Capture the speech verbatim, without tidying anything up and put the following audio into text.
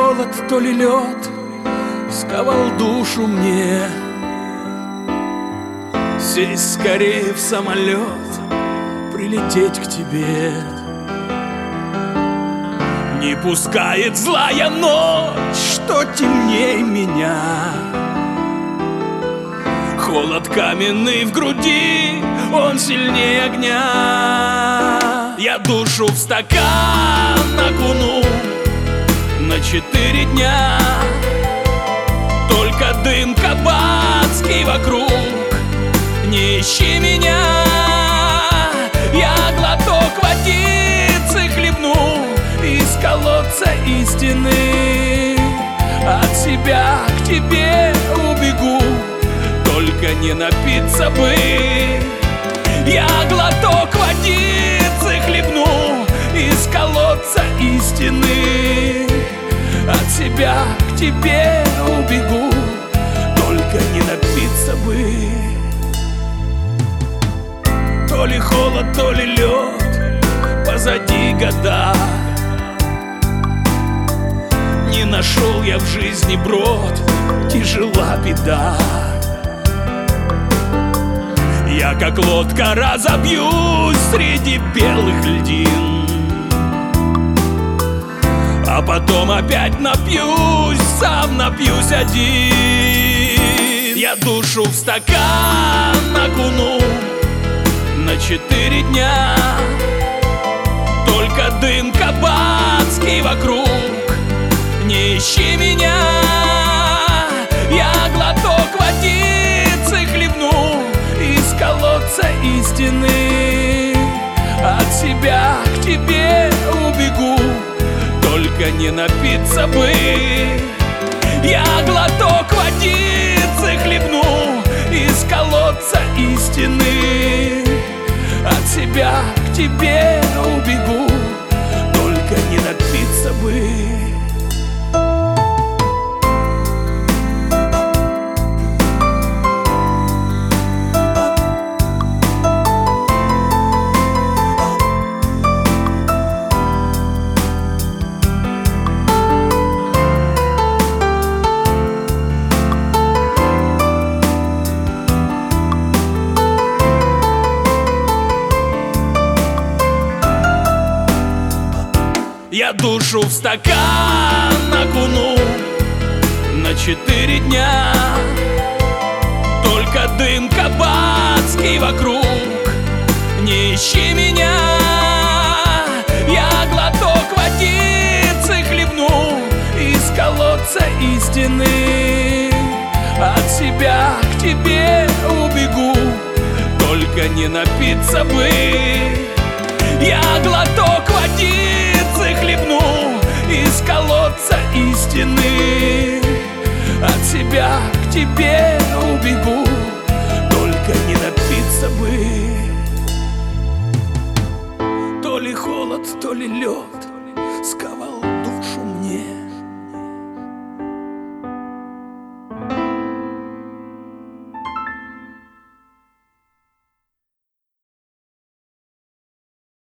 холод, то ли лед сковал душу мне. Сесть скорее в самолет, прилететь к тебе. Не пускает злая ночь, что темней меня. Холод каменный в груди, он сильнее огня. Я душу в стакан окуну на четыре дня. Только дым кабацкий вокруг, не ищи меня. Я глоток водицы хлебну из колодца истины. От себя к тебе убегу, только не напиться бы. Я глоток водицы хлебну из колодца истины. От себя к тебе убегу, только не напиться бы. То ли холод, то ли лед, позади года. Не нашел я в жизни брод, тяжела беда. Я как лодка разобьюсь среди белых льдин, а потом опять напьюсь, сам напьюсь один. Я душу в стакан окуну на четыре дня. Только дым кабацкий вокруг, не ищи меня. Я глоток водицы хлебну из колодца истины. От себя к тебе убегу, только не напиться бы. Я глоток водицы хлебну из колодца истины. От себя к тебе убегу, только не напиться бы. Я душу в стакан окуну на четыре дня. Только дым кабацкий вокруг, не ищи меня. Я глоток водицы хлебну из колодца истины. От себя к тебе убегу, только не напиться бы. Я глоток водицы хлебну из колодца истины. От себя к тебе убегу, только не напиться бы. То ли холод, то ли лед сковал